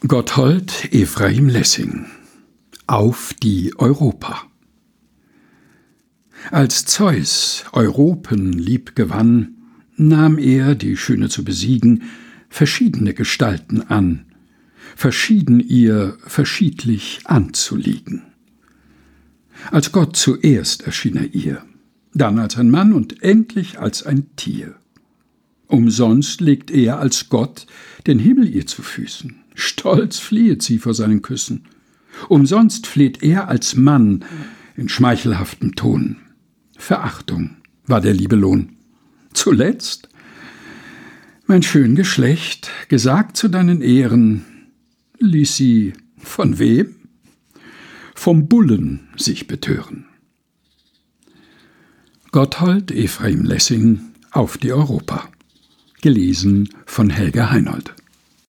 Gotthold Ephraim Lessing: Auf die Europa. Als Zeus Europen lieb gewann, nahm er, die Schöne zu besiegen, verschiedene Gestalten an, verschieden ihr verschiedlich anzuliegen. Als Gott zuerst erschien er ihr, dann als ein Mann und endlich als ein Tier. Umsonst legt er als Gott den Himmel ihr zu Füßen, stolz fliehet sie vor seinen Küssen. Umsonst fleht er als Mann in schmeichelhaftem Ton. Verachtung war der Liebe Lohn. Zuletzt, mein schön Geschlecht, gesagt zu deinen Ehren, ließ sie von wem? Vom Bullen sich betören. Gotthold Ephraim Lessing: Auf die Europa. Gelesen von Helga Heinold.